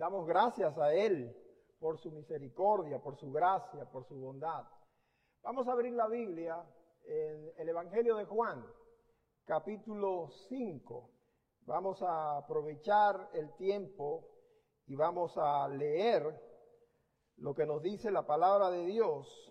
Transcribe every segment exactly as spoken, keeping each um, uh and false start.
Damos gracias a Él por su misericordia, por su gracia, por su bondad. Vamos a abrir la Biblia en el Evangelio de Juan, capítulo cinco. Vamos a aprovechar el tiempo y vamos a leer lo que nos dice la palabra de Dios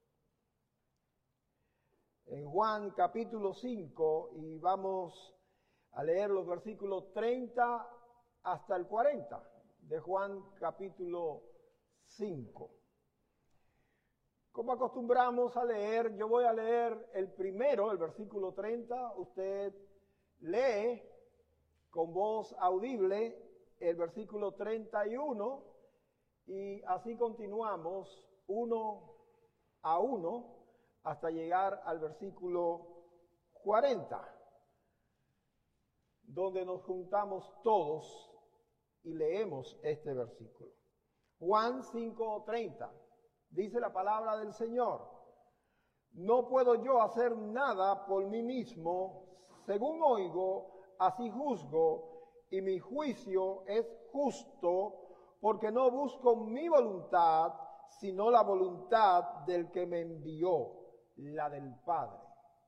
en Juan capítulo cinco, y vamos a leer los versículos treinta hasta el cuarenta de Juan capítulo cinco. Como acostumbramos a leer, yo voy a leer el primero, el versículo treinta. Usted lee con voz audible el versículo treinta y uno, y así continuamos uno a uno hasta llegar al versículo cuarenta, donde nos juntamos todos y leemos este versículo. Juan cinco treinta, dice la palabra del Señor: no puedo yo hacer nada por mí mismo, según oigo, así juzgo, y mi juicio es justo, porque no busco mi voluntad, sino la voluntad del que me envió, la del Padre.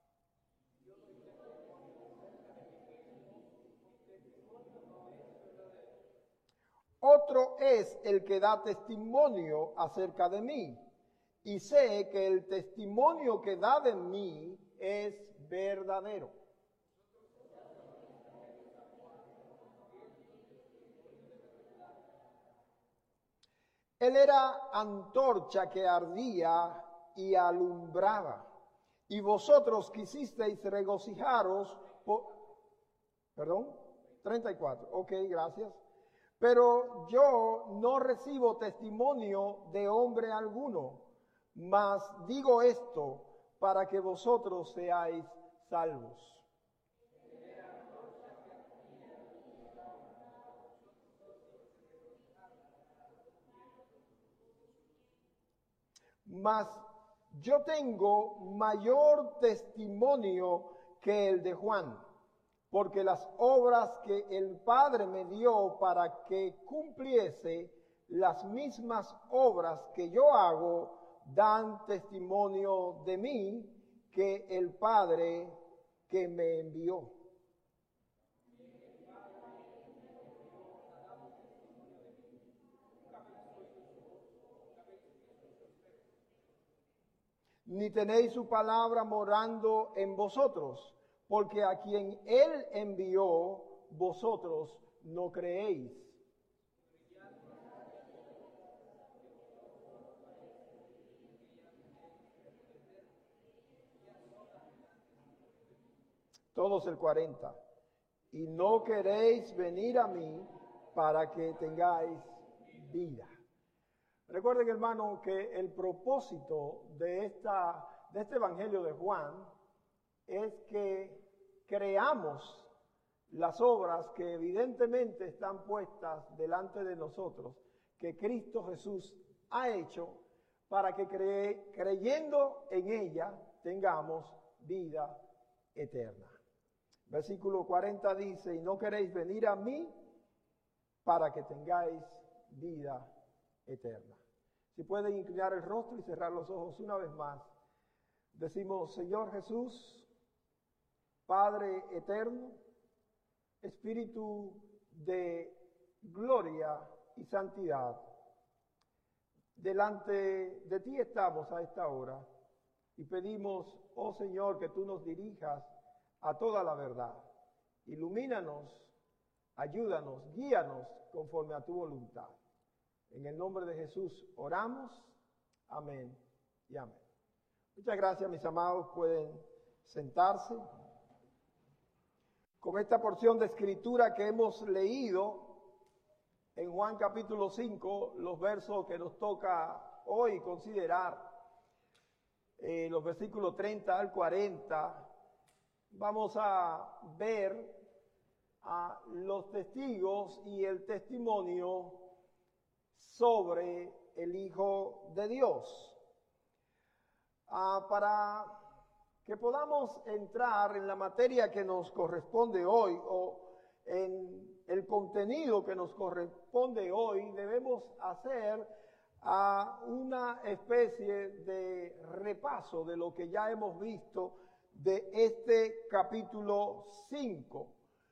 Otro es el que da testimonio acerca de mí, y sé que el testimonio que da de mí es verdadero. Él era antorcha que ardía y alumbraba, y vosotros quisisteis regocijaros por... Perdón, treinta y cuatro, ok, gracias. Pero yo no recibo testimonio de hombre alguno, mas digo esto para que vosotros seáis salvos. Mas yo tengo mayor testimonio que el de Juan, porque las obras que el Padre me dio para que cumpliese, las mismas obras que yo hago, dan testimonio de mí, que el Padre que me envió. Ni tenéis su palabra morando en vosotros, porque a quien Él envió, vosotros no creéis. Todos el cuarenta. Y no queréis venir a mí para que tengáis vida. Recuerden, hermano, que el propósito de, esta, de este Evangelio de Juan es que creamos las obras que evidentemente están puestas delante de nosotros, que Cristo Jesús ha hecho, para que cre, creyendo en ella tengamos vida eterna. Versículo cuarenta dice: y no queréis venir a mí para que tengáis vida eterna. Si pueden inclinar el rostro y cerrar los ojos una vez más, decimos: Señor Jesús, Padre eterno, Espíritu de gloria y santidad, delante de ti estamos a esta hora y pedimos, oh Señor, que tú nos dirijas a toda la verdad. Ilumínanos, ayúdanos, guíanos conforme a tu voluntad. En el nombre de Jesús oramos. Amén y amén. Muchas gracias, mis amados. Pueden sentarse. Con esta porción de escritura que hemos leído en Juan capítulo cinco, los versos que nos toca hoy considerar, eh, los versículos treinta al cuarenta, vamos a ver a los testigos y el testimonio sobre el Hijo de Dios. Ah, para que podamos entrar en la materia que nos corresponde hoy, o en el contenido que nos corresponde hoy, debemos hacer a una especie de repaso de lo que ya hemos visto de este capítulo cinco.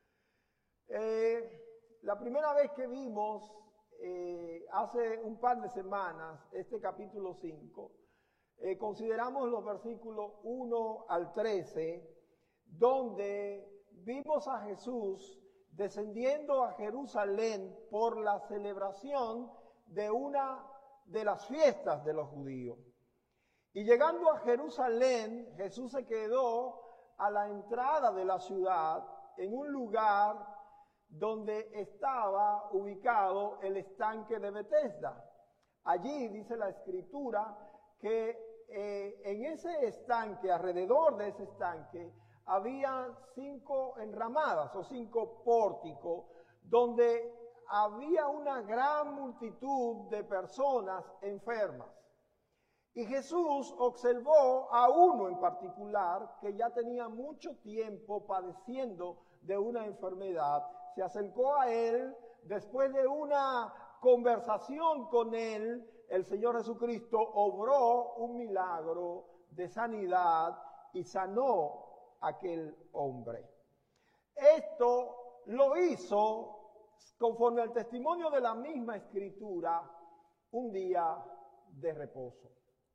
Eh, la primera vez que vimos, eh, hace un par de semanas, este capítulo cinco, eh, consideramos los versículos uno al trece, donde vimos a Jesús descendiendo a Jerusalén por la celebración de una de las fiestas de los judíos. Y llegando a Jerusalén, Jesús se quedó a la entrada de la ciudad, en un lugar donde estaba ubicado el estanque de Betesda. Allí dice la Escritura que eh, en ese estanque, alrededor de ese estanque, había cinco enramadas o cinco pórticos, donde había una gran multitud de personas enfermas. Y Jesús observó a uno en particular que ya tenía mucho tiempo padeciendo de una enfermedad. Se acercó a él, después de una conversación con él, el Señor Jesucristo obró un milagro de sanidad y sanó a aquel hombre. Esto lo hizo, conforme al testimonio de la misma Escritura, un día de reposo.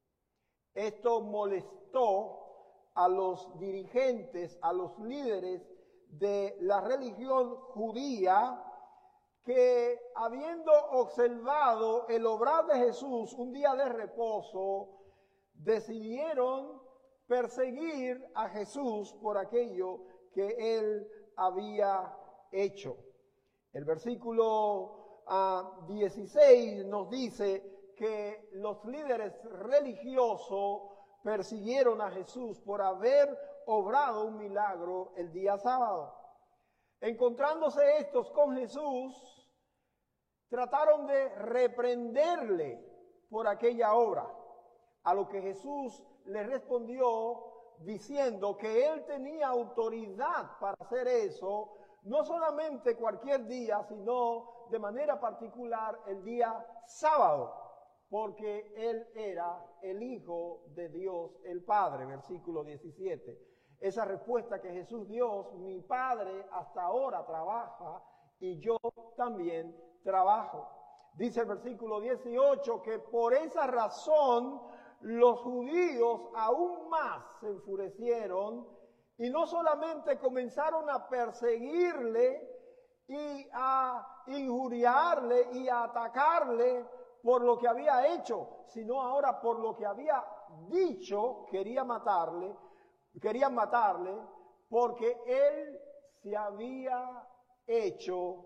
Esto molestó a los dirigentes, a los líderes de la religión judía, que habiendo observado el obrar de Jesús un día de reposo, decidieron perseguir a Jesús por aquello que él había hecho. El versículo uh, dieciséis nos dice que los líderes religiosos persiguieron a Jesús por haber obrado un milagro el día sábado. Encontrándose estos con Jesús, trataron de reprenderle por aquella obra, a lo que Jesús le respondió diciendo que él tenía autoridad para hacer eso, no solamente cualquier día, sino de manera particular el día sábado, porque él era el Hijo de Dios, el Padre, versículo diecisiete. Esa respuesta que Jesús dio: mi Padre hasta ahora trabaja y yo también trabajo. Dice el versículo dieciocho que por esa razón los judíos aún más se enfurecieron y no solamente comenzaron a perseguirle y a injuriarle y a atacarle por lo que había hecho, sino ahora por lo que había dicho. Quería matarle, querían matarle porque él se había hecho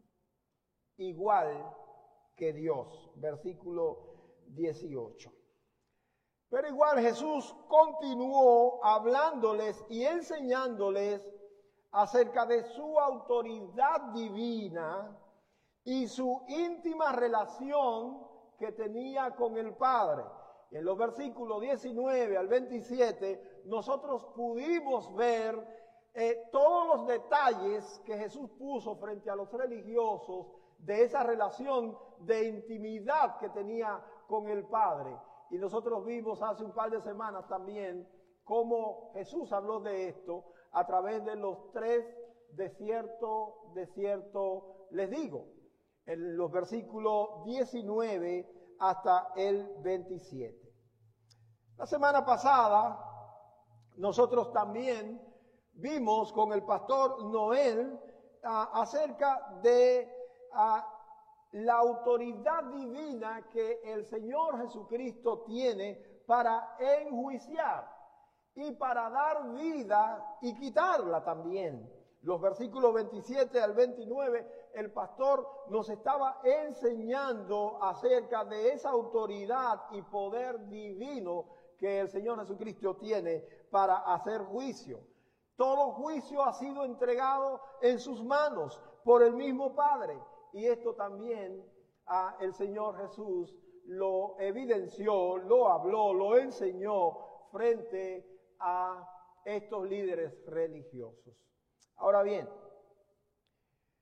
igual que Dios. Versículo dieciocho. Pero igual Jesús continuó hablándoles y enseñándoles acerca de su autoridad divina y su íntima relación que tenía con el Padre. En los versículos diecinueve al veintisiete nosotros pudimos ver eh, todos los detalles que Jesús puso frente a los religiosos de esa relación de intimidad que tenía con el Padre. Y nosotros vimos hace un par de semanas también cómo Jesús habló de esto a través de los tres de cierto, de cierto les digo, en los versículos diecinueve hasta el veintisiete. La semana pasada nosotros también vimos con el pastor Noel uh, acerca de uh, la autoridad divina que el Señor Jesucristo tiene para enjuiciar y para dar vida y quitarla también. Los versículos veintisiete al veintinueve, el pastor nos estaba enseñando acerca de esa autoridad y poder divino que el Señor Jesucristo tiene para hacer juicio. Todo juicio ha sido entregado en sus manos por el mismo Padre. Y esto también ah, el Señor Jesús lo evidenció, lo habló, lo enseñó frente a estos líderes religiosos. Ahora bien,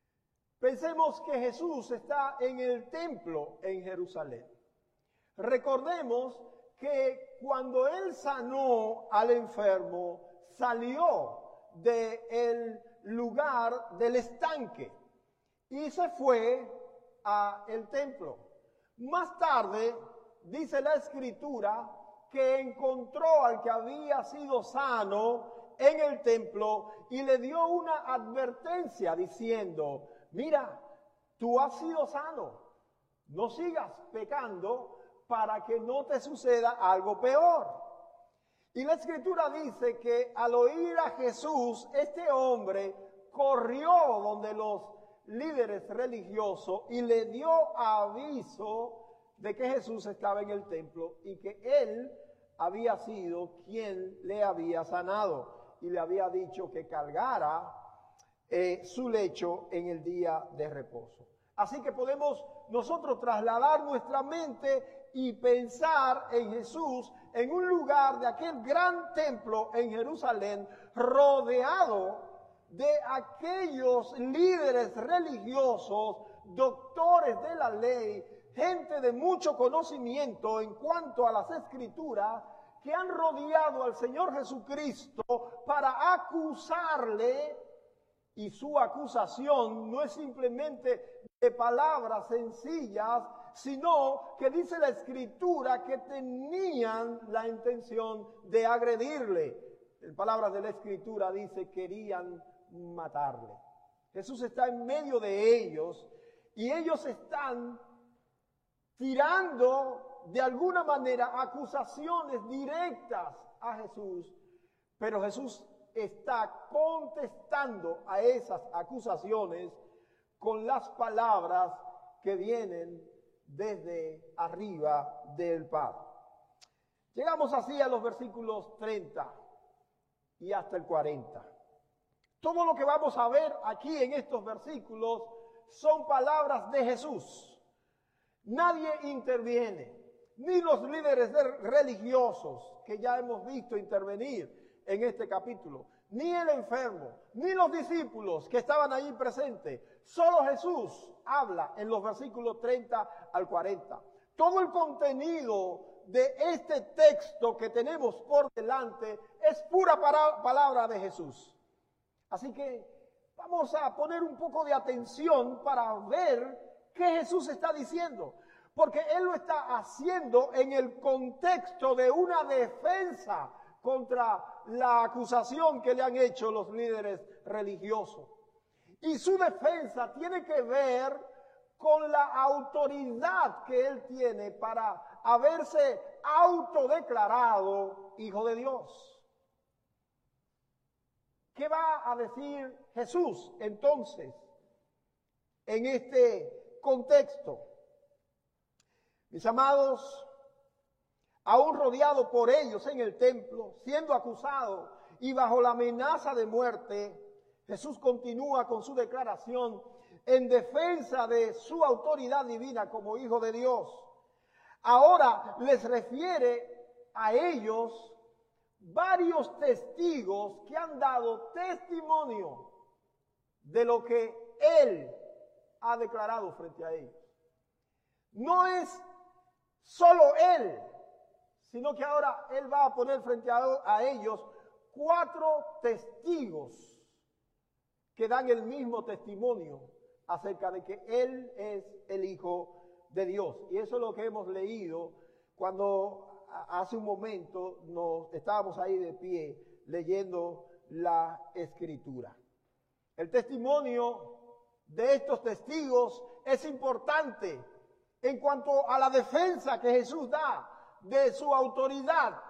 Pensemos que Jesús está en el templo en Jerusalén. Recordemos que cuando Él sanó al enfermo, salió del lugar del estanque y se fue al templo. Más tarde, dice la Escritura, que encontró al que había sido sano en el templo y le dio una advertencia diciendo: mira, tú has sido sano, no sigas pecando para que no te suceda algo peor. Y la Escritura dice que al oír a Jesús, este hombre corrió donde los líderes religiosos y le dio aviso de que Jesús estaba en el templo y que él había sido quien le había sanado y le había dicho que cargara eh, su lecho en el día de reposo. Así que podemos nosotros trasladar nuestra mente y pensar en Jesús en un lugar de aquel gran templo en Jerusalén, rodeado de aquellos líderes religiosos, doctores de la ley, gente de mucho conocimiento en cuanto a las Escrituras, que han rodeado al Señor Jesucristo para acusarle, y su acusación no es simplemente de palabras sencillas, sino que dice la Escritura que tenían la intención de agredirle. En palabras de la Escritura dice, querían matarle. Jesús está en medio de ellos y ellos están tirando de alguna manera acusaciones directas a Jesús, pero Jesús está contestando a esas acusaciones con las palabras que vienen desde arriba del Padre. Llegamos así a los versículos treinta y hasta el cuarenta. Todo lo que vamos a ver aquí en estos versículos son palabras de Jesús. Nadie interviene, ni los líderes religiosos que ya hemos visto intervenir en este capítulo, ni el enfermo, ni los discípulos que estaban allí presentes. Solo Jesús habla en los versículos treinta al cuarenta. Todo el contenido de este texto que tenemos por delante es pura para, palabra de Jesús. Así que vamos a poner un poco de atención para ver qué Jesús está diciendo, porque Él lo está haciendo en el contexto de una defensa contra la acusación que le han hecho los líderes religiosos. Y su defensa tiene que ver con la autoridad que Él tiene para haberse autodeclarado Hijo de Dios. ¿Qué va a decir Jesús entonces en este contexto? Mis amados, aún rodeado por ellos en el templo, siendo acusado y bajo la amenaza de muerte, Jesús continúa con su declaración en defensa de su autoridad divina como Hijo de Dios. Ahora les refiere a ellos varios testigos que han dado testimonio de lo que Él ha declarado frente a ellos. No es solo Él, sino que ahora Él va a poner frente a, a ellos cuatro testigos que dan el mismo testimonio acerca de que Él es el Hijo de Dios. Y eso es lo que hemos leído cuando hace un momento nos estábamos ahí de pie leyendo la Escritura. El testimonio de estos testigos es importante en cuanto a la defensa que Jesús da de su autoridad.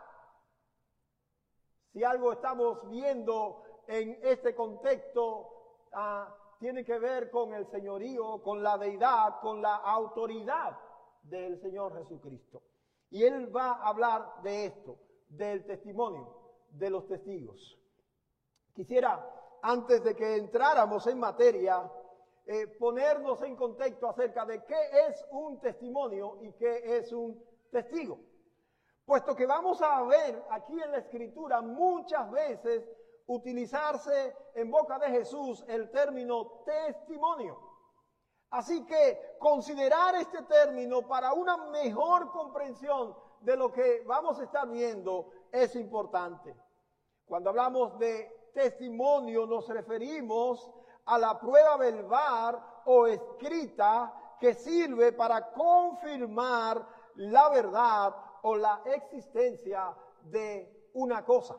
Si algo estamos viendo en este contexto, ah, tiene que ver con el señorío, con la deidad, con la autoridad del Señor Jesucristo. Y Él va a hablar de esto, del testimonio de los testigos. Quisiera, antes de que entráramos en materia, eh, ponernos en contexto acerca de qué es un testimonio y qué es un testigo. Puesto que vamos a ver aquí en la Escritura muchas veces utilizarse en boca de Jesús el término testimonio. Así que considerar este término para una mejor comprensión de lo que vamos a estar viendo es importante. Cuando hablamos de testimonio nos referimos a la prueba verbal o escrita que sirve para confirmar la verdad o la existencia de una cosa.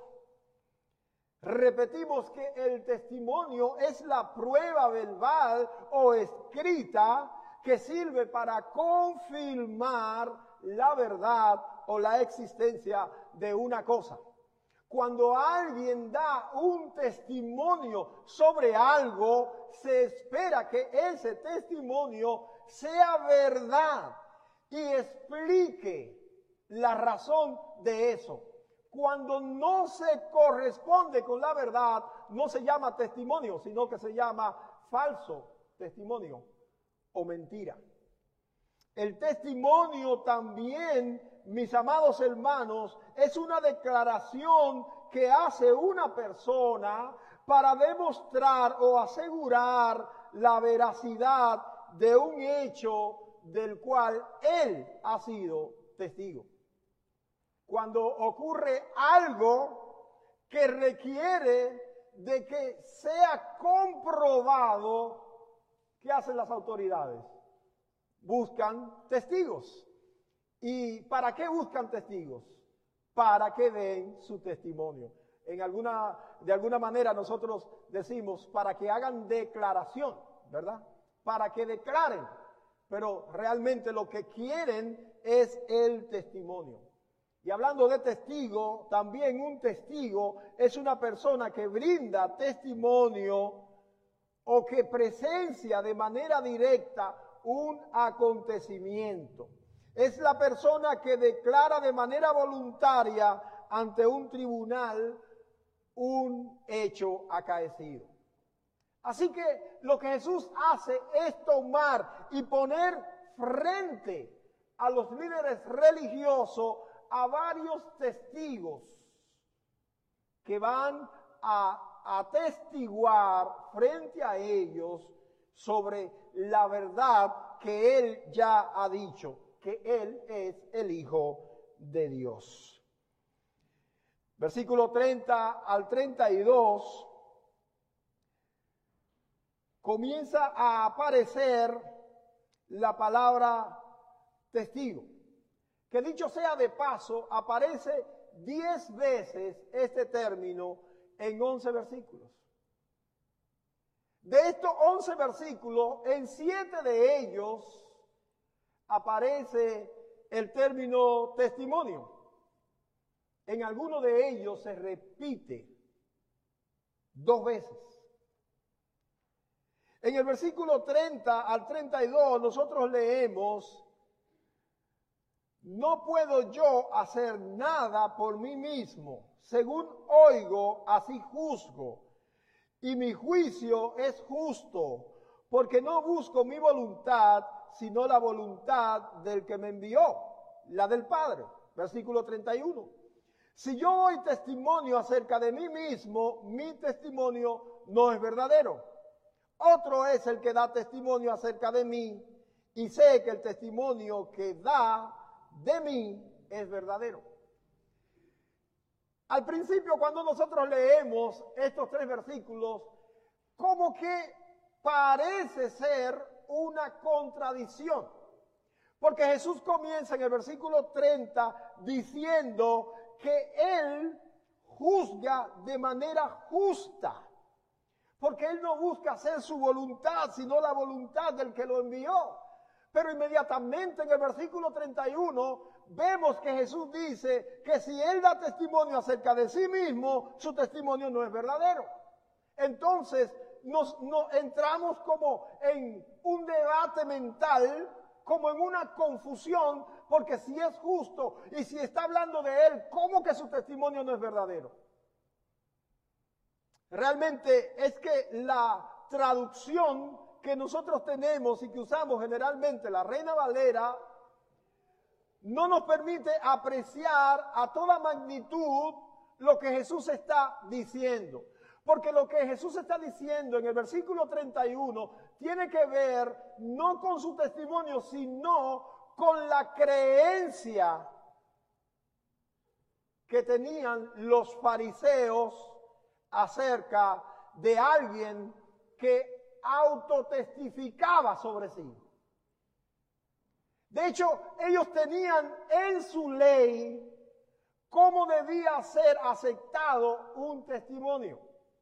Repetimos que el testimonio es la prueba verbal o escrita que sirve para confirmar la verdad o la existencia de una cosa. Cuando alguien da un testimonio sobre algo, se espera que ese testimonio sea verdad y explique la razón de eso. Cuando no se corresponde con la verdad, no se llama testimonio, sino que se llama falso testimonio o mentira. El testimonio también, mis amados hermanos, es una declaración que hace una persona para demostrar o asegurar la veracidad de un hecho del cual él ha sido testigo. Cuando ocurre algo que requiere de que sea comprobado, ¿qué hacen las autoridades? Buscan testigos. ¿Y para qué buscan testigos? Para que den su testimonio. En alguna, de alguna manera nosotros decimos para que hagan declaración, ¿verdad? Para que declaren. Pero realmente lo que quieren es el testimonio. Y hablando de testigo, también un testigo es una persona que brinda testimonio o que presencia de manera directa un acontecimiento. Es la persona que declara de manera voluntaria ante un tribunal un hecho acaecido. Así que lo que Jesús hace es tomar y poner frente a los líderes religiosos a varios testigos que van a atestiguar frente a ellos sobre la verdad que Él ya ha dicho, que Él es el Hijo de Dios. Versículo treinta al treinta y dos comienza a aparecer la palabra testigo, que dicho sea de paso, aparece diez veces este término en once versículos. De estos once versículos, en siete de ellos aparece el término testimonio. En alguno de ellos se repite dos veces. En el versículo treinta al treinta y dos nosotros leemos: no puedo yo hacer nada por mí mismo, según oigo, así juzgo, y mi juicio es justo, porque no busco mi voluntad, sino la voluntad del que me envió, la del Padre. Versículo treinta y uno. Si yo doy testimonio acerca de mí mismo, mi testimonio no es verdadero. Otro es el que da testimonio acerca de mí, y sé que el testimonio que da de mí es verdadero. Al principio, cuando nosotros leemos estos tres versículos, como que parece ser una contradicción. Porque Jesús comienza en el versículo treinta diciendo que Él juzga de manera justa. Porque Él no busca hacer su voluntad, sino la voluntad del que lo envió. Pero inmediatamente en el versículo treinta y uno vemos que Jesús dice que si Él da testimonio acerca de sí mismo, su testimonio no es verdadero. Entonces nos, nos entramos como en un debate mental, como en una confusión, porque si es justo y si está hablando de Él, ¿cómo que su testimonio no es verdadero? Realmente es que la traducción que nosotros tenemos y que usamos generalmente, la Reina Valera, no nos permite apreciar a toda magnitud lo que Jesús está diciendo. Porque lo que Jesús está diciendo en el versículo treinta y uno tiene que ver no con su testimonio, sino con la creencia que tenían los fariseos acerca de alguien que autotestificaba sobre sí. De hecho, ellos tenían en su ley cómo debía ser aceptado un testimonio.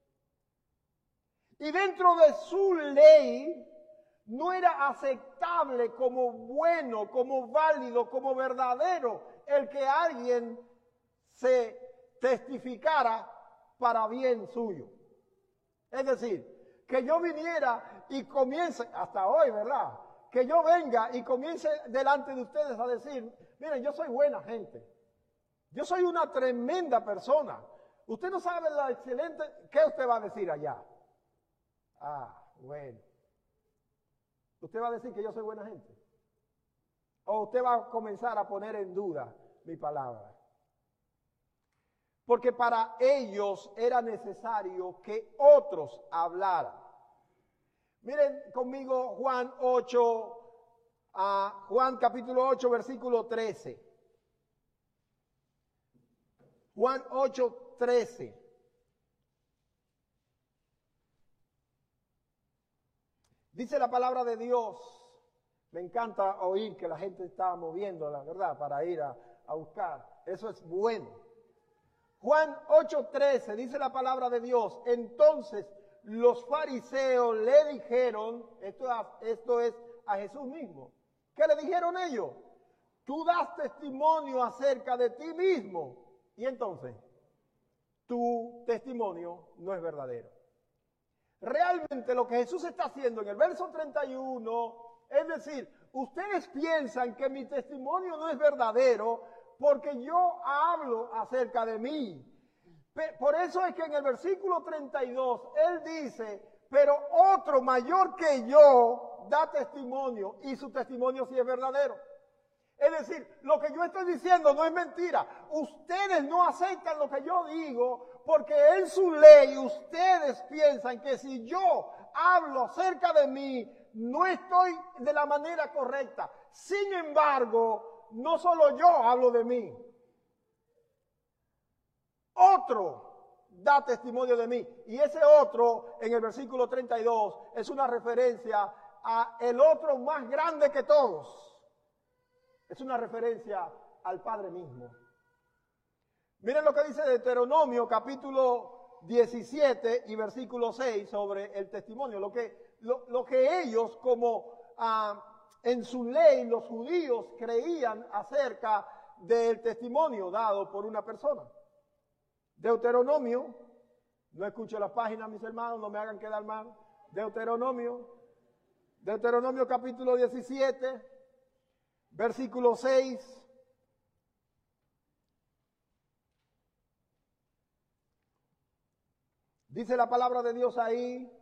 Y dentro de su ley no era aceptable como bueno, como válido, como verdadero el que alguien se testificara para bien suyo. Es decir, que yo viniera y comience, hasta hoy, ¿verdad? Que yo venga y comience delante de ustedes a decir, miren, yo soy buena gente. Yo soy una tremenda persona. Usted no sabe la excelente, ¿qué usted va a decir allá? Ah, bueno. ¿Usted va a decir que yo soy buena gente? ¿O usted va a comenzar a poner en duda mi palabra? Porque para ellos era necesario que otros hablaran. Miren conmigo Juan ocho, uh, Juan capítulo ocho, versículo trece. Juan ocho, trece. Dice la palabra de Dios. Me encanta oír que la gente está moviendo, la verdad, para ir a, a buscar. Eso es bueno. Juan ocho, trece, dice la palabra de Dios. Entonces los fariseos le dijeron, esto, esto es a Jesús mismo. ¿Qué le dijeron ellos? Tú das testimonio acerca de ti mismo. Y entonces, tu testimonio no es verdadero. Realmente lo que Jesús está haciendo en el verso treinta y uno, es decir, ustedes piensan que mi testimonio no es verdadero porque yo hablo acerca de mí. Por eso es que en el versículo treinta y dos, Él dice, pero otro mayor que yo da testimonio y su testimonio sí es verdadero. Es decir, lo que yo estoy diciendo no es mentira. Ustedes no aceptan lo que yo digo porque en su ley ustedes piensan que si yo hablo acerca de mí, no estoy de la manera correcta. Sin embargo, no solo yo hablo de mí. Otro da testimonio de mí. Y ese otro, en el versículo treinta y dos, es una referencia a el otro más grande que todos. Es una referencia al Padre mismo. Miren lo que dice Deuteronomio capítulo diecisiete y versículo seis sobre el testimonio. Lo que, lo, lo que ellos como ah, en su ley los judíos creían acerca del testimonio dado por una persona. Deuteronomio, no escucho las páginas mis hermanos, no me hagan quedar mal. Deuteronomio, Deuteronomio capítulo diecisiete, versículo seis. Dice la palabra de Dios ahí,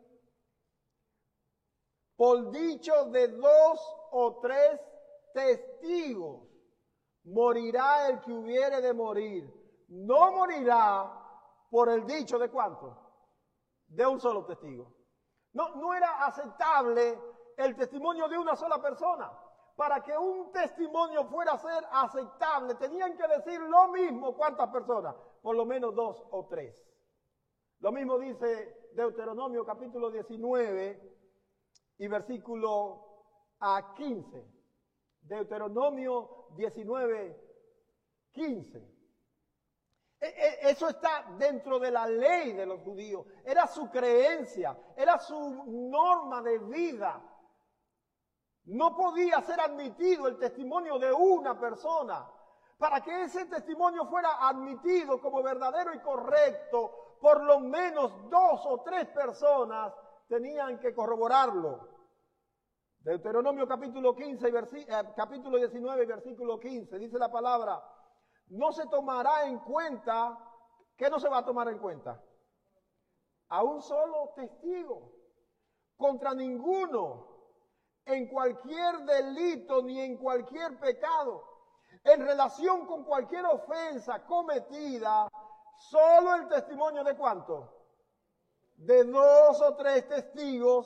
por dicho de dos o tres testigos, morirá el que hubiere de morir. No morirá por el dicho de ¿cuánto? De un solo testigo. No, no era aceptable el testimonio de una sola persona. Para que un testimonio fuera a ser aceptable, tenían que decir lo mismo. ¿Cuántas personas? Por lo menos dos o tres. Lo mismo dice Deuteronomio capítulo diecinueve y versículo a quince. Deuteronomio diecinueve, quince. Eso está dentro de la ley de los judíos. Era su creencia, era su norma de vida. No podía ser admitido el testimonio de una persona. Para que ese testimonio fuera admitido como verdadero y correcto, por lo menos dos o tres personas tenían que corroborarlo. Deuteronomio capítulo quince, versi, eh, capítulo diecinueve, versículo quince, dice la palabra, no se tomará en cuenta, ¿qué no se va a tomar en cuenta? A un solo testigo, contra ninguno, en cualquier delito ni en cualquier pecado, en relación con cualquier ofensa cometida, solo el testimonio de ¿cuánto? De dos o tres testigos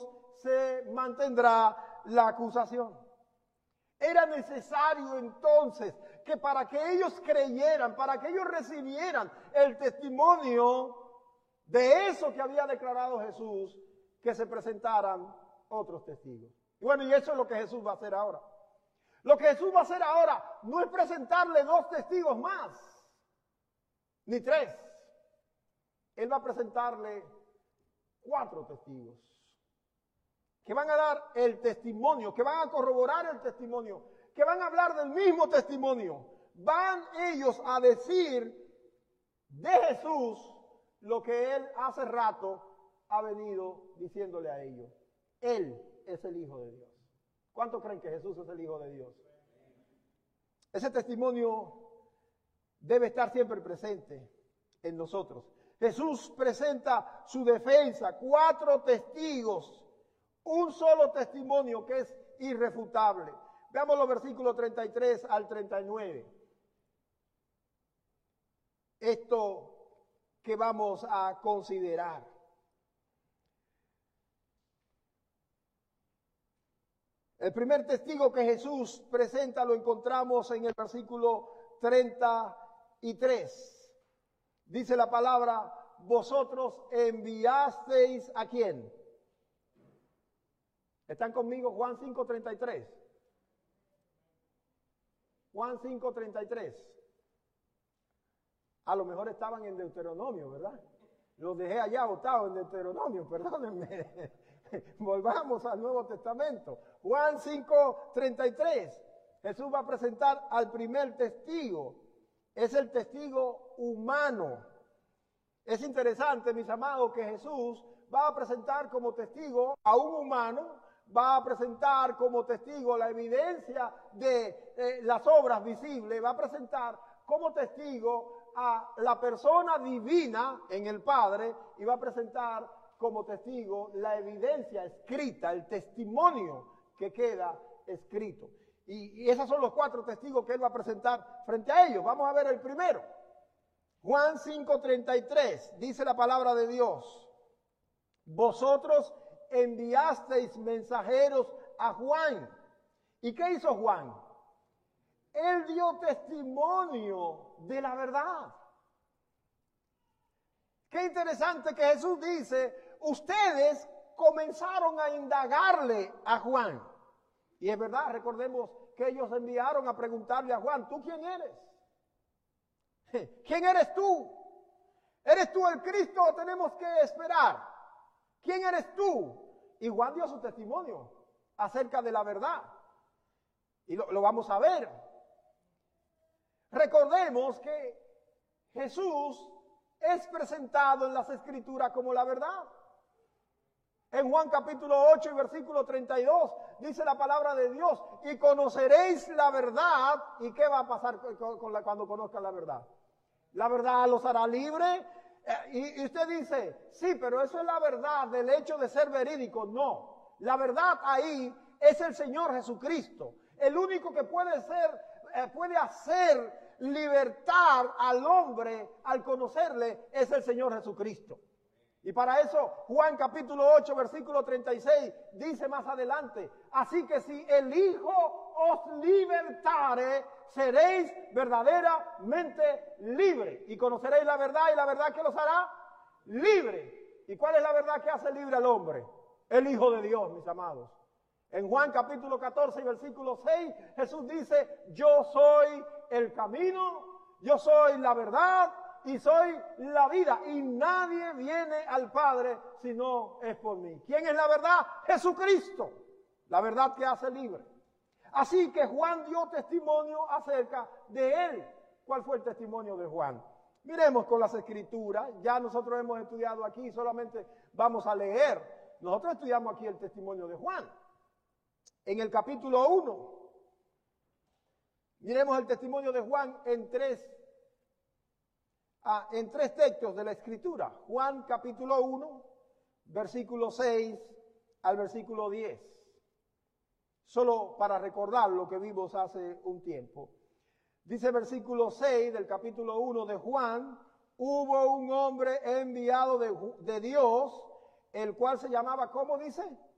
se mantendrá la acusación. Era necesario entonces que para que ellos creyeran, para que ellos recibieran el testimonio de eso que había declarado Jesús, que se presentaran otros testigos. Y bueno, y eso es lo que Jesús va a hacer ahora. Lo que Jesús va a hacer ahora no es presentarle dos testigos más, ni tres. Él va a presentarle cuatro testigos que van a dar el testimonio, que van a corroborar el testimonio, que van a hablar del mismo testimonio. Van ellos a decir de Jesús lo que Él hace rato ha venido diciéndole a ellos. Él es el Hijo de Dios. ¿Cuántos creen que Jesús es el Hijo de Dios? Ese testimonio debe estar siempre presente en nosotros. Jesús presenta su defensa, cuatro testigos, un solo testimonio que es irrefutable. Veamos los versículos treinta y tres al treinta y nueve. Esto que vamos a considerar. El primer testigo que Jesús presenta lo encontramos en el versículo treinta y tres. Dice la palabra, vosotros enviasteis ¿a quién? ¿Están conmigo? Juan cinco treinta y tres. Juan cinco treinta y tres. A lo mejor estaban en Deuteronomio, ¿verdad? Los dejé allá botados en Deuteronomio, perdónenme. Volvamos al Nuevo Testamento. Juan cinco treinta y tres. Jesús va a presentar al primer testigo. Es el testigo humano. Es interesante, mis amados, que Jesús va a presentar como testigo a un humano, va a presentar como testigo la evidencia de eh, las obras visibles, va a presentar como testigo a la persona divina en el Padre y va a presentar como testigo la evidencia escrita, el testimonio que queda escrito. Y, y esos son los cuatro testigos que él va a presentar frente a ellos. Vamos a ver el primero. Juan cinco treinta y tres, dice la palabra de Dios. Vosotros enviasteis mensajeros a Juan. ¿Y qué hizo Juan? Él dio testimonio de la verdad. Qué interesante que Jesús dice, ustedes comenzaron a indagarle a Juan. Y es verdad, recordemos que ellos enviaron a preguntarle a Juan, ¿tú quién eres? ¿Quién eres tú? ¿Eres tú el Cristo o tenemos que esperar? ¿Quién eres tú? Y Juan dio su testimonio acerca de la verdad. Y lo, lo vamos a ver. Recordemos que Jesús es presentado en las Escrituras como la verdad. En Juan capítulo ocho y versículo treinta y dos dice la palabra de Dios, y conoceréis la verdad. ¿Y qué va a pasar con, con la, cuando conozcan la verdad? La verdad los hará libre. Eh, y, y usted dice, sí, pero eso es la verdad del hecho de ser verídico. No, la verdad ahí es el Señor Jesucristo. El único que puede ser, eh, puede hacer libertar al hombre al conocerle es el Señor Jesucristo. Y para eso Juan capítulo ocho versículo treinta y seis dice más adelante, así que si el Hijo os libertare, seréis verdaderamente libres y conoceréis la verdad y la verdad que los hará libre. ¿Y cuál es la verdad que hace libre al hombre? El Hijo de Dios, mis amados. En Juan capítulo catorce y versículo seis Jesús dice, yo soy el camino, yo soy la verdad y soy la vida, y nadie viene al Padre si no es por mí. ¿Quién es la verdad? Jesucristo, la verdad que hace libre. Así que Juan dio testimonio acerca de él. ¿Cuál fue el testimonio de Juan? Miremos con las Escrituras, ya nosotros hemos estudiado aquí, solamente vamos a leer. Nosotros estudiamos aquí el testimonio de Juan. En el capítulo uno, miremos el testimonio de Juan en tres Ah, en tres textos de la Escritura. Juan capítulo uno, versículo seis al versículo diez. Solo para recordar lo que vimos hace un tiempo. Dice versículo seis del capítulo uno de Juan, hubo un hombre enviado de, de Dios, el cual se llamaba, ¿cómo dice?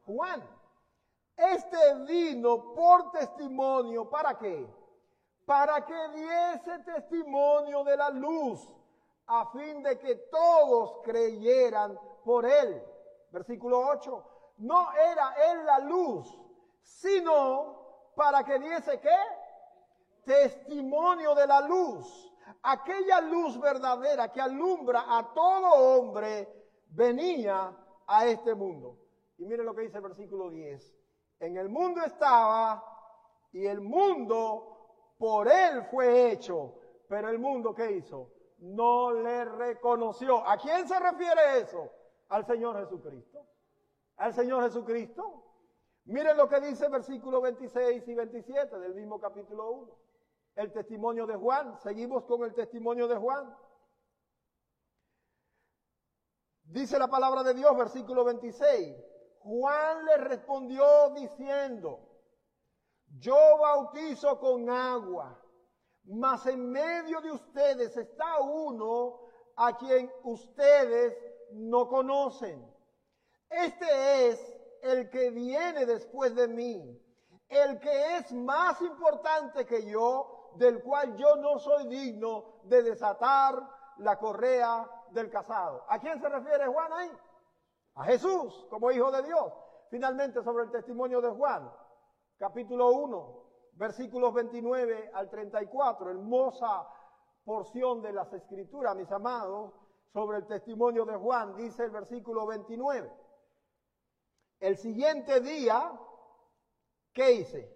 Juan. Este vino por testimonio, ¿para qué? Para que diese testimonio de la luz, a fin de que todos creyeran por él. Versículo ocho. No era él la luz, sino para que diese ¿qué? Testimonio de la luz. Aquella luz verdadera que alumbra a todo hombre venía a este mundo. Y miren lo que dice el versículo diez. En el mundo estaba y el mundo por él fue hecho. Pero el mundo ¿qué hizo? No le reconoció. ¿A quién se refiere eso? Al Señor Jesucristo. Al Señor Jesucristo. Miren lo que dice versículos veintiséis y veintisiete del mismo capítulo uno. El testimonio de Juan. Seguimos con el testimonio de Juan. Dice la palabra de Dios, versículo veintiséis. Juan le respondió diciendo, yo bautizo con agua, mas en medio de ustedes está uno a quien ustedes no conocen. Este es el que viene después de mí, el que es más importante que yo, del cual yo no soy digno de desatar la correa del cazado. ¿A quién se refiere Juan ahí? A Jesús, como hijo de Dios. Finalmente, sobre el testimonio de Juan, capítulo uno, versículos veintinueve al treinta y cuatro, hermosa porción de las Escrituras, mis amados, sobre el testimonio de Juan, dice el versículo veintinueve. El siguiente día, ¿qué hice?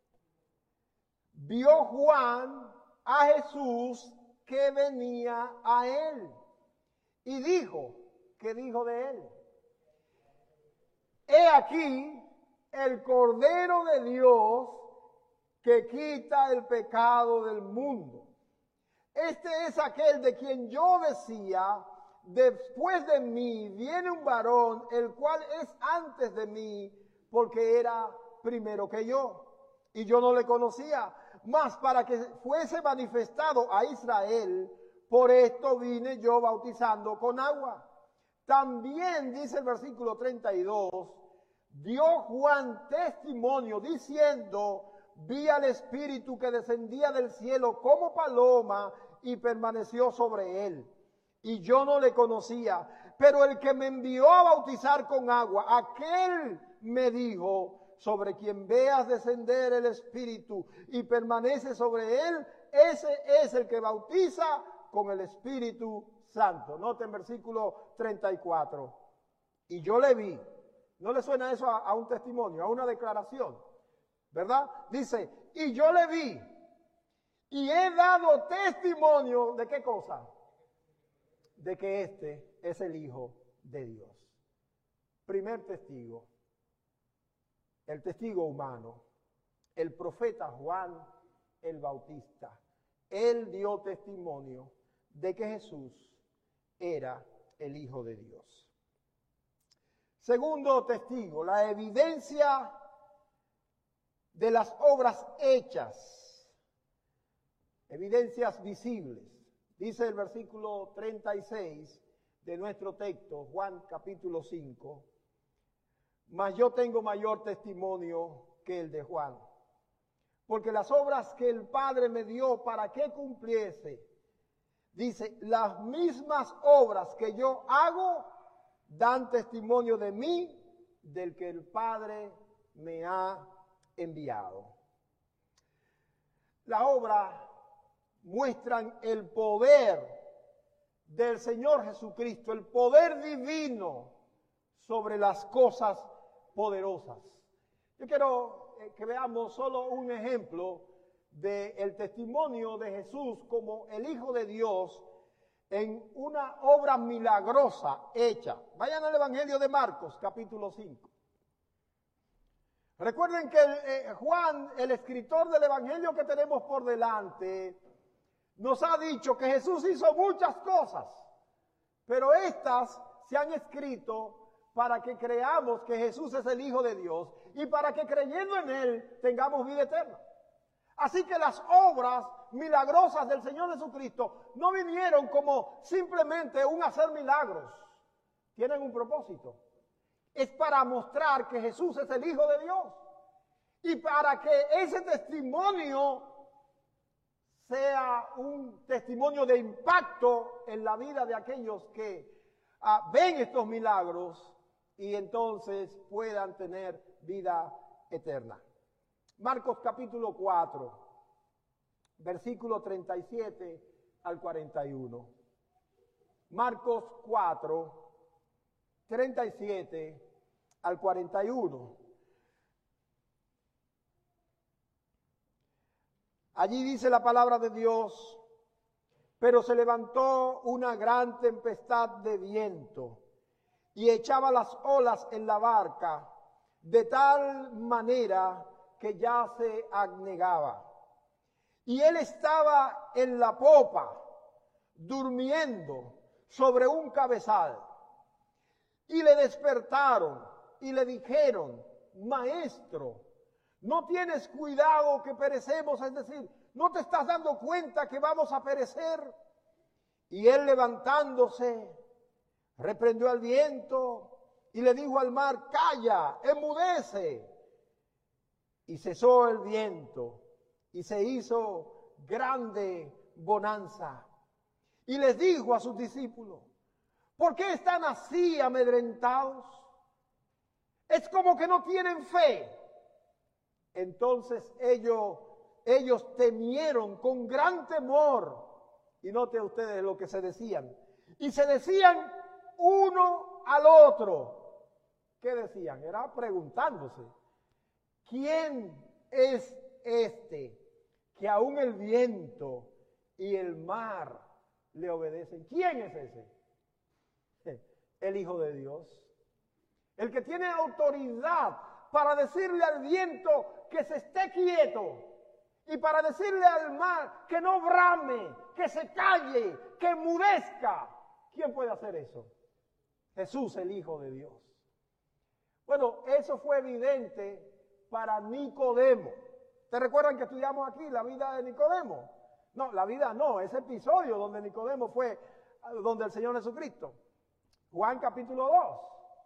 Vio Juan a Jesús que venía a él y dijo, ¿qué dijo de él? He aquí el Cordero de Dios que quita el pecado del mundo. Este es aquel de quien yo decía, después de mí viene un varón, el cual es antes de mí, porque era primero que yo. Y yo no le conocía, mas para que fuese manifestado a Israel, por esto vine yo bautizando con agua. También dice el versículo treinta y dos, dio Juan testimonio diciendo, vi al Espíritu que descendía del cielo como paloma y permaneció sobre él. Y yo no le conocía, pero el que me envió a bautizar con agua, aquel me dijo, sobre quien veas descender el Espíritu y permanece sobre él, ese es el que bautiza con el Espíritu Santo. Noten versículo treinta y cuatro. Y yo le vi. ¿No le suena eso a, a un testimonio, a una declaración? ¿Verdad? Dice, y yo le vi. Y he dado testimonio de qué cosa? De que este es el Hijo de Dios. Primer testigo. El testigo humano. El profeta Juan el Bautista. Él dio testimonio de que Jesús era el Hijo de Dios. Segundo testigo, la evidencia de las obras hechas, evidencias visibles. Dice el versículo treinta y seis de nuestro texto, Juan capítulo cinco, mas yo tengo mayor testimonio que el de Juan, porque las obras que el Padre me dio para que cumpliese, dice, las mismas obras que yo hago dan testimonio de mí, del que el Padre me ha enviado. La obra muestran el poder del Señor Jesucristo, el poder divino sobre las cosas poderosas. Yo quiero que veamos solo un ejemplo del testimonio de Jesús como el Hijo de Dios en una obra milagrosa hecha. Vayan al Evangelio de Marcos, capítulo cinco. Recuerden que el, eh, Juan, el escritor del Evangelio que tenemos por delante, nos ha dicho que Jesús hizo muchas cosas, pero estas se han escrito para que creamos que Jesús es el Hijo de Dios y para que creyendo en Él tengamos vida eterna. Así que las obras milagrosas del Señor Jesucristo no vinieron como simplemente un hacer milagros. Tienen un propósito. es para mostrar que Jesús es el Hijo de Dios y para que ese testimonio sea un testimonio de impacto en la vida de aquellos que uh, ven estos milagros y entonces puedan tener vida eterna. Marcos capítulo cuatro, versículo treinta y siete al cuarenta y uno. Marcos cuatro, treinta y siete al cuarenta y uno. Allí dice la palabra de Dios: pero se levantó una gran tempestad de viento y echaba las olas en la barca de tal manera que ya se anegaba. Y él estaba en la popa, durmiendo sobre un cabezal. Y le despertaron y le dijeron: Maestro, ¿no tienes cuidado que perecemos? Es decir, ¿no te estás dando cuenta que vamos a perecer? Y él, levantándose, reprendió al viento y le dijo al mar: calla, enmudece. Y cesó el viento y se hizo grande bonanza. Y les dijo a sus discípulos: ¿por qué están así amedrentados? Es como que no tienen fe. Entonces ellos, ellos temieron con gran temor. Y note ustedes lo que se decían. Y se decían uno al otro. ¿Qué decían? Era preguntándose: ¿quién es este que aún el viento y el mar le obedecen? ¿Quién es ese? El Hijo de Dios. El que tiene autoridad para decirle al viento que se esté quieto y para decirle al mar que no brame, que se calle, que enmudezca. ¿Quién puede hacer eso? Jesús, el Hijo de Dios. Bueno, eso fue evidente para Nicodemo. ¿Te recuerdan que estudiamos aquí la vida de Nicodemo? No, la vida no, ese episodio donde Nicodemo fue donde el Señor Jesucristo. Juan capítulo dos.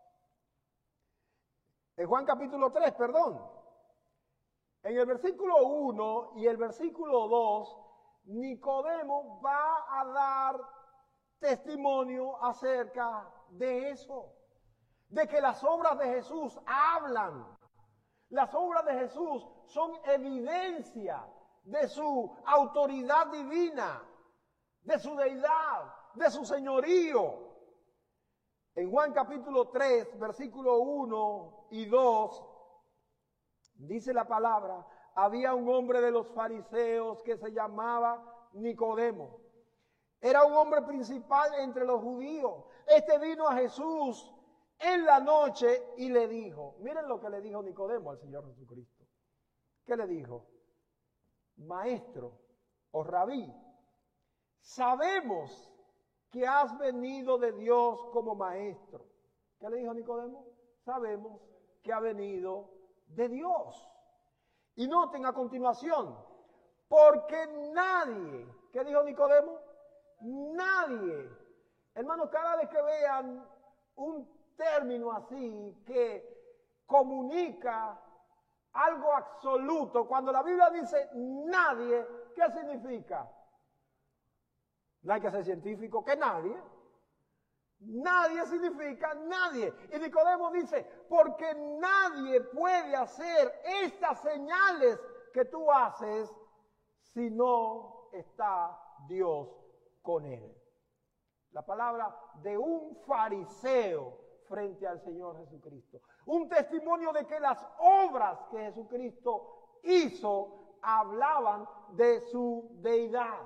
En Juan capítulo tres, perdón. En el versículo uno y el versículo dos, Nicodemo va a dar testimonio acerca de eso. De que las obras de Jesús hablan. Las obras de Jesús son evidencia de su autoridad divina, de su deidad, de su señorío. En Juan capítulo tres, versículo uno y dos, dice la palabra: había un hombre de los fariseos que se llamaba Nicodemo. Era un hombre principal entre los judíos. Este vino a Jesús en la noche y le dijo, miren lo que le dijo Nicodemo al Señor Jesucristo. ¿Qué le dijo? Maestro o rabí, sabemos que has venido de Dios como maestro. ¿Qué le dijo Nicodemo? Sabemos que ha venido de Dios. Y noten a continuación, porque nadie, ¿qué dijo Nicodemo? Nadie. Hermanos, cada vez que vean un término así que comunica algo absoluto, cuando la Biblia dice nadie, ¿qué significa? No hay que ser científico, que nadie. Nadie significa nadie. Y Nicodemo dice, porque nadie puede hacer estas señales que tú haces si no está Dios con él. La palabra de un fariseo frente al Señor Jesucristo. Un testimonio de que las obras que Jesucristo hizo hablaban de su deidad.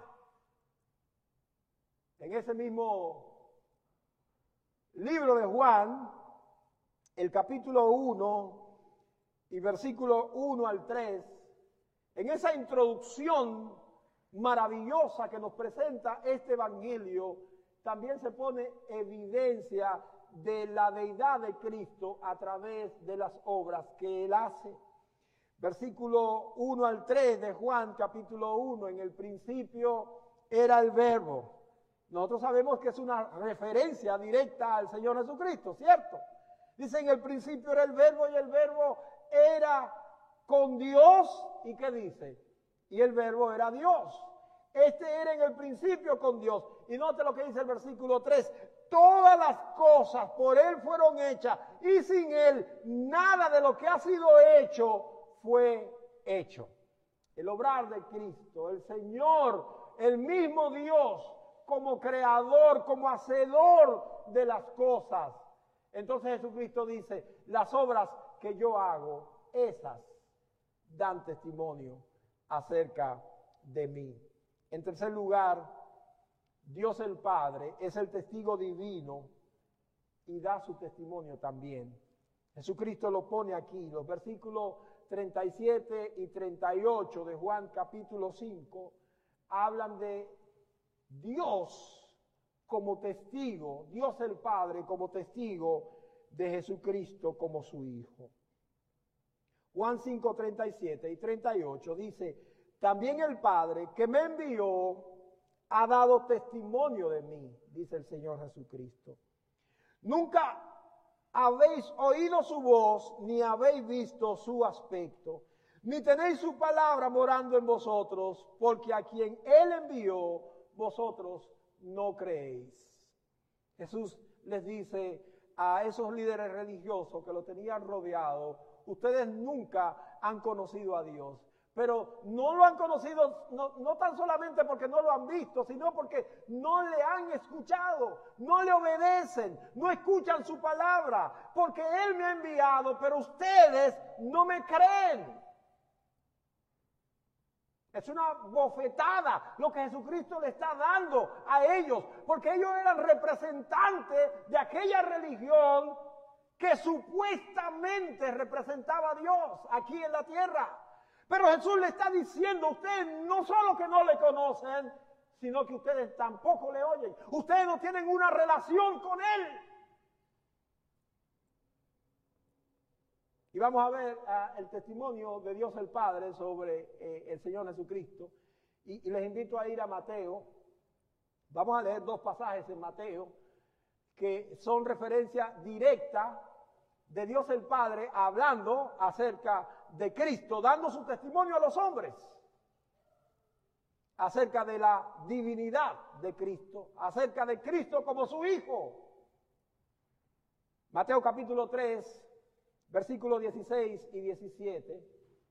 En ese mismo libro de Juan, el capítulo uno y versículo uno al tres, en esa introducción maravillosa que nos presenta este evangelio, también se pone evidencia de la deidad de Cristo a través de las obras que Él hace. Versículo uno al tres de Juan, capítulo uno, en el principio era el Verbo. Nosotros sabemos que es una referencia directa al Señor Jesucristo, ¿cierto? Dice, en el principio era el verbo y el verbo era con Dios. ¿Y qué dice? Y el verbo era Dios. Este era en el principio con Dios. Y note lo que dice el versículo tres. Todas las cosas por Él fueron hechas y sin Él nada de lo que ha sido hecho fue hecho. El obrar de Cristo, el Señor, el mismo Dios como creador, como hacedor de las cosas. Entonces Jesucristo dice, las obras que yo hago, esas dan testimonio acerca de mí. En tercer lugar, Dios el Padre es el testigo divino y da su testimonio también. Jesucristo lo pone aquí, los versículos treinta y siete y treinta y ocho de Juan capítulo cinco hablan de Dios como testigo, Dios el Padre como testigo de Jesucristo como su Hijo. Juan cinco, treinta y siete y treinta y ocho dice, también el Padre que me envió ha dado testimonio de mí, dice el Señor Jesucristo. Nunca habéis oído su voz, ni habéis visto su aspecto, ni tenéis su palabra morando en vosotros, porque a quien Él envió, vosotros no creéis. Jesús les dice a esos líderes religiosos que lo tenían rodeado, ustedes nunca han conocido a Dios. Pero no lo han conocido, no, no tan solamente porque no lo han visto, sino porque no le han escuchado, no le obedecen, no escuchan su palabra, porque Él me ha enviado, pero ustedes no me creen. Es una bofetada lo que Jesucristo le está dando a ellos, porque ellos eran representantes de aquella religión que supuestamente representaba a Dios aquí en la tierra. Pero Jesús le está diciendo a ustedes no solo que no le conocen, sino que ustedes tampoco le oyen. Ustedes no tienen una relación con Él. Y vamos a ver uh, el testimonio de Dios el Padre sobre eh, el Señor Jesucristo. Y, y les invito a ir a Mateo. Vamos a leer dos pasajes en Mateo que son referencia directa de Dios el Padre hablando acerca de Cristo, dando su testimonio a los hombres acerca de la divinidad de Cristo, acerca de Cristo como su Hijo. Mateo capítulo tres, versículos dieciséis y diecisiete.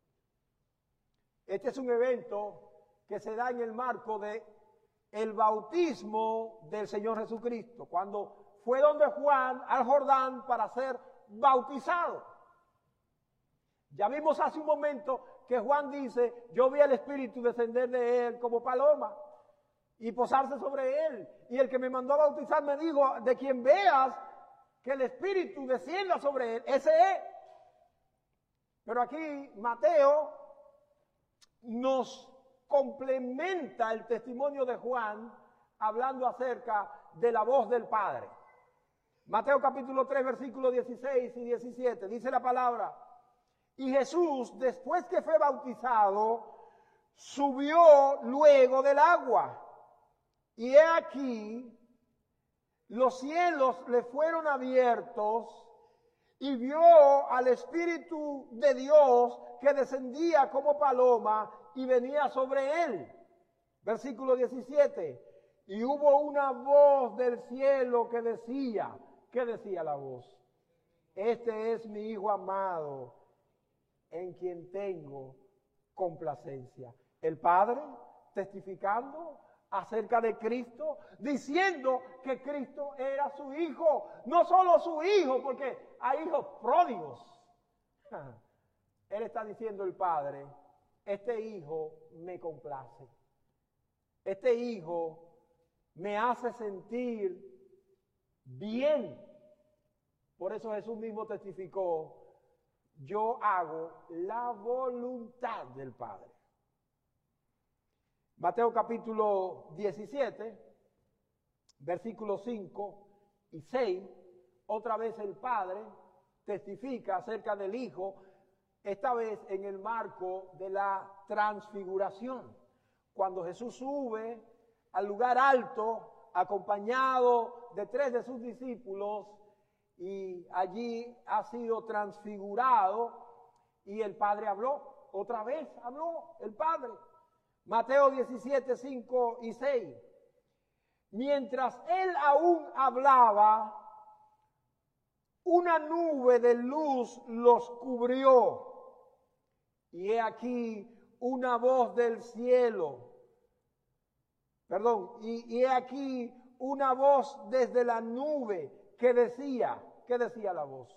Este es un evento que se da en el marco de el bautismo del Señor Jesucristo, cuando fue donde Juan al Jordán para ser bautizado. Ya vimos hace un momento que Juan dice, yo vi al Espíritu descender de él como paloma y posarse sobre él. Y el que me mandó a bautizar me dijo, de quien veas que el Espíritu descienda sobre él, ese es. Pero aquí Mateo nos complementa el testimonio de Juan hablando acerca de la voz del Padre. Mateo capítulo tres, versículos dieciséis y diecisiete, dice la palabra, y Jesús, después que fue bautizado, subió luego del agua. Y he aquí, los cielos le fueron abiertos y vio al Espíritu de Dios que descendía como paloma y venía sobre él. Versículo diecisiete, y hubo una voz del cielo que decía, ¿qué decía la voz? Este es mi Hijo amado, en quien tengo complacencia. El Padre testificando acerca de Cristo, diciendo que Cristo era su Hijo, no solo su Hijo, porque hay hijos pródigos. Él está diciendo el Padre, este Hijo me complace, este Hijo me hace sentir bien. Por eso Jesús mismo testificó, yo hago la voluntad del Padre. Mateo capítulo diecisiete, versículos cinco y seis, otra vez el Padre testifica acerca del Hijo, esta vez en el marco de la transfiguración. Cuando Jesús sube al lugar alto, acompañado de tres de sus discípulos, y allí ha sido transfigurado y el Padre habló. Otra vez habló el Padre. Mateo diecisiete, cinco y seis. Mientras él aún hablaba, una nube de luz los cubrió. Y he aquí una voz del cielo. Perdón, y, y he aquí una voz desde la nube que decía, ¿qué decía la voz?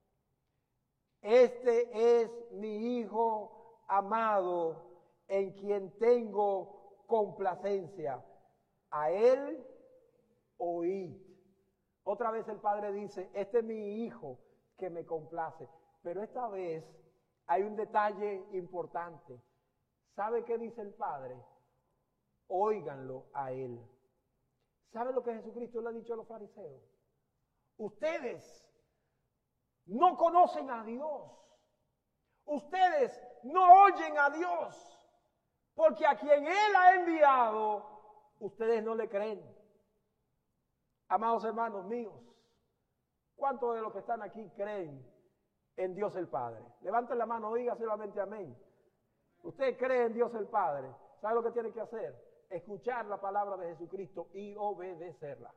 Este es mi Hijo amado, en quien tengo complacencia. A él oíd. Otra vez el Padre dice, este es mi Hijo que me complace. Pero esta vez hay un detalle importante. ¿Sabe qué dice el Padre? Óiganlo a él. ¿Sabe lo que Jesucristo le ha dicho a los fariseos? Ustedes no conocen a Dios. Ustedes no oyen a Dios. Porque a quien Él ha enviado, ustedes no le creen. Amados hermanos míos, ¿cuántos de los que están aquí creen en Dios el Padre? Levanten la mano, diga solamente amén. Usted cree en Dios el Padre. ¿Sabe lo que tiene que hacer? Escuchar la palabra de Jesucristo y obedecerla.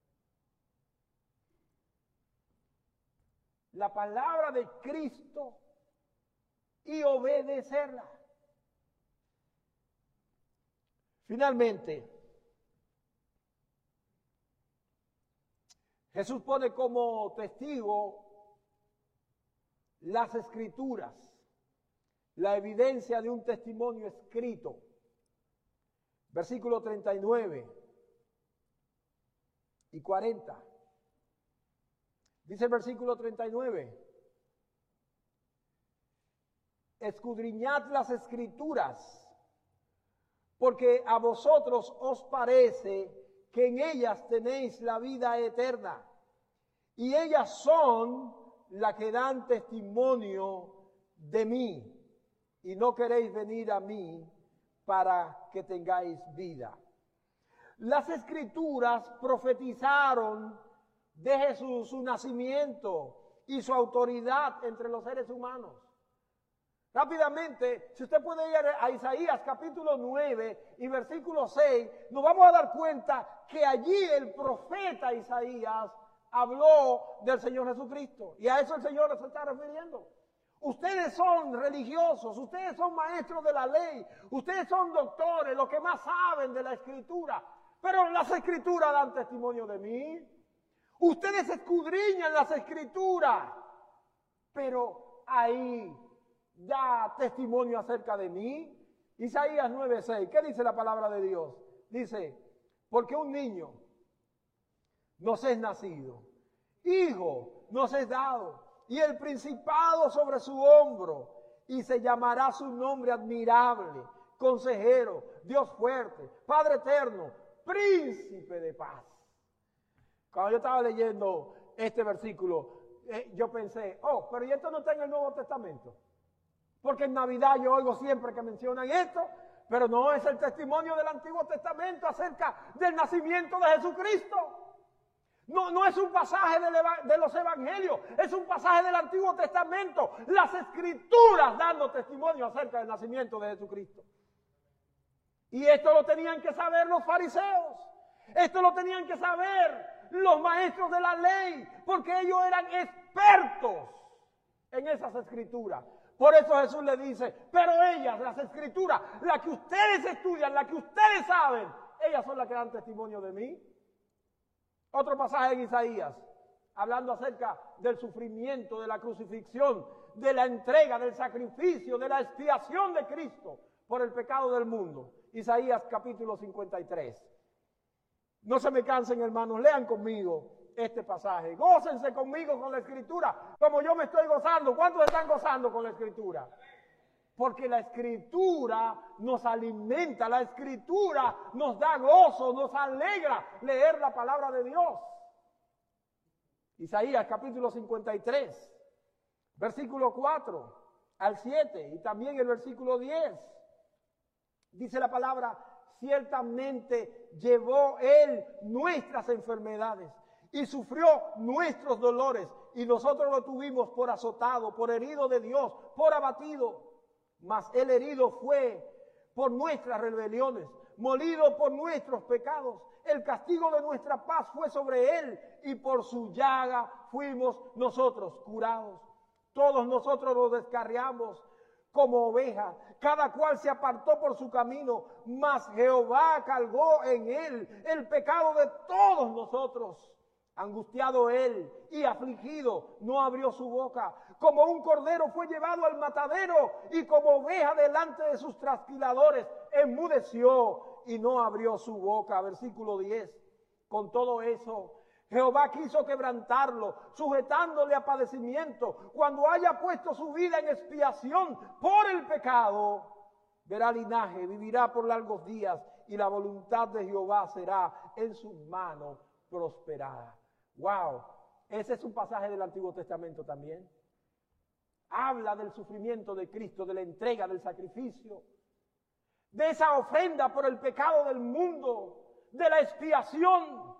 La palabra de Cristo y obedecerla. Finalmente, Jesús pone como testigo las Escrituras, la evidencia de un testimonio escrito. Versículo treinta y nueve y cuarenta. Dice el versículo treinta y nueve. Escudriñad las Escrituras, porque a vosotros os parece que en ellas tenéis la vida eterna, y ellas son las que dan testimonio de mí, y no queréis venir a mí para que tengáis vida. Las Escrituras profetizaron de Jesús, su nacimiento y su autoridad entre los seres humanos. Rápidamente, si usted puede ir a Isaías capítulo nueve y versículo seis, nos vamos a dar cuenta que allí el profeta Isaías habló del Señor Jesucristo. Y a eso el Señor se está refiriendo. Ustedes son religiosos, ustedes son maestros de la ley, ustedes son doctores, los que más saben de la Escritura. Pero las Escrituras dan testimonio de mí. Ustedes escudriñan las Escrituras, pero ahí da testimonio acerca de mí. Isaías nueve seis, ¿qué dice la palabra de Dios? Dice, porque un niño nos es nacido, hijo nos es dado, y el principado sobre su hombro, y se llamará su nombre admirable, consejero, Dios fuerte, Padre eterno, príncipe de paz. Cuando yo estaba leyendo este versículo, eh, yo pensé, oh, pero ¿y esto no está en el Nuevo Testamento? Porque en Navidad yo oigo siempre que mencionan esto, pero no es el testimonio del Antiguo Testamento acerca del nacimiento de Jesucristo. No, no es un pasaje de, de los Evangelios, es un pasaje del Antiguo Testamento. Las Escrituras dando testimonio acerca del nacimiento de Jesucristo. Y esto lo tenían que saber los fariseos. Esto lo tenían que saber los maestros de la ley, porque ellos eran expertos en esas Escrituras. Por eso Jesús le dice, pero ellas, las Escrituras, las que ustedes estudian, las que ustedes saben, ellas son las que dan testimonio de mí. Otro pasaje en Isaías, hablando acerca del sufrimiento, de la crucifixión, de la entrega, del sacrificio, de la expiación de Cristo por el pecado del mundo. Isaías capítulo cincuenta y tres. No se me cansen, hermanos, lean conmigo este pasaje. Gócense conmigo con la Escritura, como yo me estoy gozando. ¿Cuántos están gozando con la Escritura? Porque la Escritura nos alimenta, la Escritura nos da gozo, nos alegra leer la palabra de Dios. Isaías capítulo cincuenta y tres, versículo cuatro al siete y también el versículo diez. Dice la palabra, ciertamente llevó Él nuestras enfermedades y sufrió nuestros dolores, y nosotros lo tuvimos por azotado, por herido de Dios, por abatido. Mas el herido fue por nuestras rebeliones, molido por nuestros pecados. El castigo de nuestra paz fue sobre él, y por su llaga fuimos nosotros curados. Todos nosotros nos descarriamos como ovejas, cada cual se apartó por su camino, mas Jehová cargó en él el pecado de todos nosotros. Angustiado él y afligido, no abrió su boca. Como un cordero fue llevado al matadero, y como oveja delante de sus trasquiladores, enmudeció y no abrió su boca. Versículo diez. Con todo eso, Jehová quiso quebrantarlo, sujetándole a padecimiento. Cuando haya puesto su vida en expiación por el pecado, verá linaje, vivirá por largos días, y la voluntad de Jehová será en sus manos prosperada. Wow, ese es un pasaje del Antiguo Testamento también. Habla del sufrimiento de Cristo, de la entrega, del sacrificio, de esa ofrenda por el pecado del mundo, de la expiación.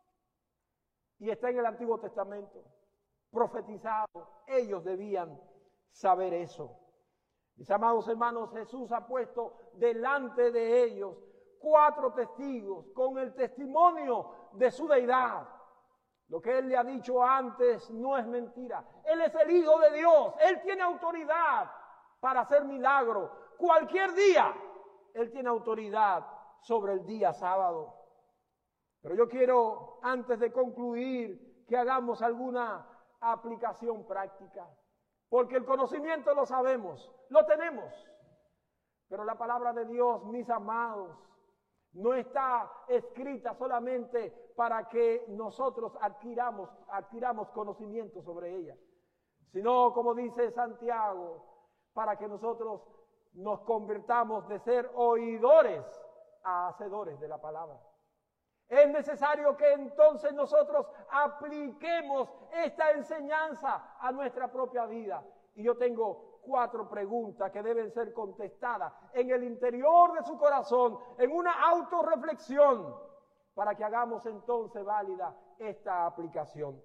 Y está en el Antiguo Testamento, profetizado. Ellos debían saber eso. Mis amados hermanos, Jesús ha puesto delante de ellos cuatro testigos con el testimonio de su deidad. Lo que Él le ha dicho antes no es mentira. Él es el Hijo de Dios. Él tiene autoridad para hacer milagros. Cualquier día, Él tiene autoridad sobre el día sábado. Pero yo quiero, antes de concluir, que hagamos alguna aplicación práctica. Porque el conocimiento lo sabemos, lo tenemos. Pero la palabra de Dios, mis amados, no está escrita solamente para que nosotros adquiramos, adquiramos conocimiento sobre ella, sino, como dice Santiago, para que nosotros nos convirtamos de ser oidores a hacedores de la palabra. Es necesario que entonces nosotros apliquemos esta enseñanza a nuestra propia vida. Y yo tengo cuatro preguntas que deben ser contestadas en el interior de su corazón, en una autorreflexión, para que hagamos entonces válida esta aplicación.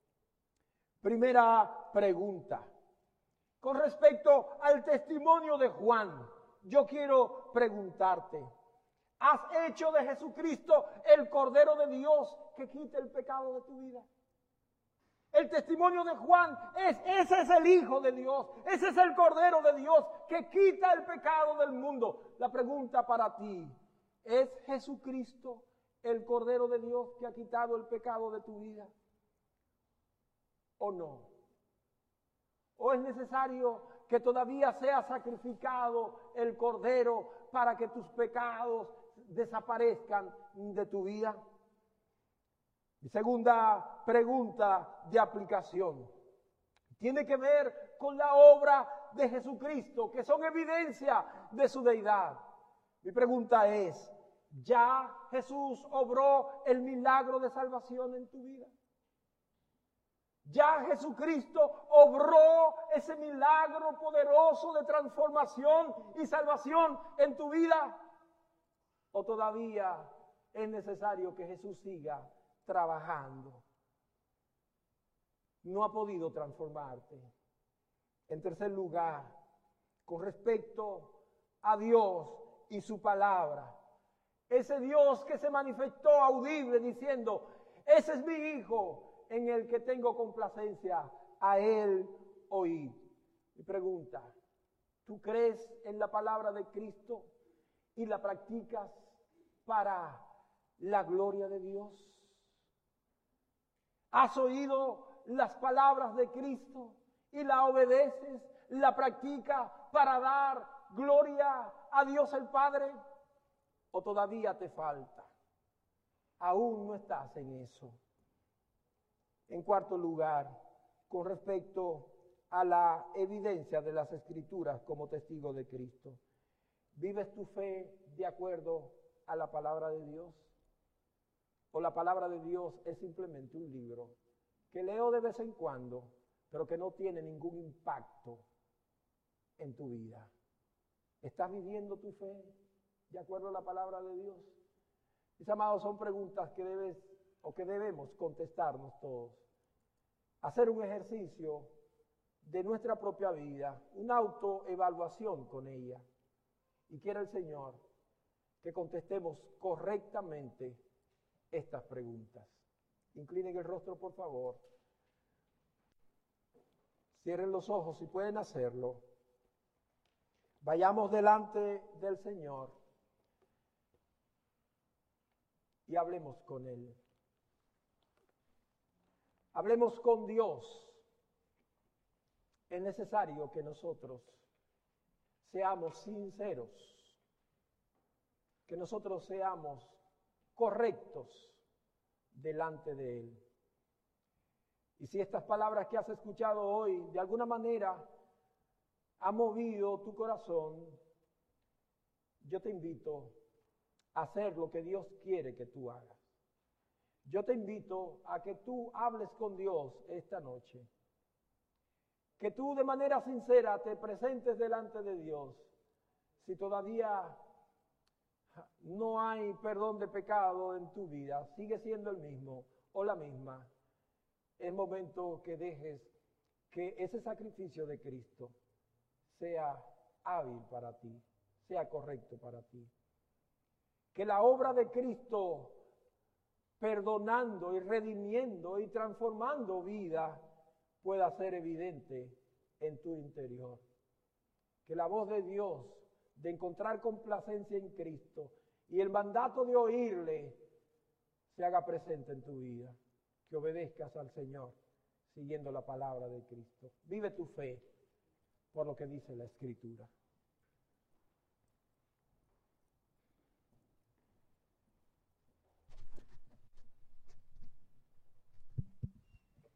Primera pregunta. Con respecto al testimonio de Juan, yo quiero preguntarte, ¿has hecho de Jesucristo el Cordero de Dios que quita el pecado de tu vida? El testimonio de Juan es, ese es el Hijo de Dios, ese es el Cordero de Dios que quita el pecado del mundo. La pregunta para ti, ¿es Jesucristo el Cordero de Dios que ha quitado el pecado de tu vida? ¿O no? ¿O es necesario que todavía sea sacrificado el Cordero para que tus pecados desaparezcan de tu vida? Mi segunda pregunta de aplicación tiene que ver con la obra de Jesucristo, que son evidencia de su deidad. Mi pregunta es, ¿ya Jesús obró el milagro de salvación en tu vida? ¿Ya Jesucristo obró ese milagro poderoso de transformación y salvación en tu vida? ¿O todavía es necesario que Jesús siga trabajando? No ha podido transformarte. En tercer lugar, con respecto a Dios y su palabra, ese Dios que se manifestó audible diciendo, ese es mi Hijo en el que tengo complacencia, a Él oíd. Mi pregunta, ¿tú crees en la palabra de Cristo y la practicas para la gloria de Dios? ¿Has oído las palabras de Cristo y la obedeces, la practicas para dar gloria a Dios el Padre? ¿O todavía te falta? Aún no estás en eso. En cuarto lugar, con respecto a la evidencia de las Escrituras como testigo de Cristo, ¿vives tu fe de acuerdo a la palabra de Dios? ¿O la palabra de Dios es simplemente un libro que leo de vez en cuando, pero que no tiene ningún impacto en tu vida? ¿Estás viviendo tu fe de acuerdo a la palabra de Dios? Mis amados, son preguntas que debes o que debemos contestarnos todos. Hacer un ejercicio de nuestra propia vida, una autoevaluación con ella. Y quiere el Señor que contestemos correctamente estas preguntas. Inclinen el rostro, por favor. Cierren los ojos si pueden hacerlo. Vayamos delante del Señor y hablemos con Él. Hablemos con Dios. Es necesario que nosotros seamos sinceros, que nosotros seamos correctos delante de Él. Y si estas palabras que has escuchado hoy de alguna manera han movido tu corazón, yo te invito a hacer lo que Dios quiere que tú hagas. Yo te invito a que tú hables con Dios esta noche. Que tú de manera sincera te presentes delante de Dios. Si todavía no hay perdón de pecado en tu vida, sigue siendo el mismo o la misma, es momento que dejes que ese sacrificio de Cristo sea hábil para ti, sea correcto para ti. Que la obra de Cristo, perdonando y redimiendo y transformando vida, pueda ser evidente en tu interior. Que la voz de Dios, de encontrar complacencia en Cristo y el mandato de oírle, se haga presente en tu vida. Que obedezcas al Señor siguiendo la palabra de Cristo. Vive tu fe por lo que dice la Escritura.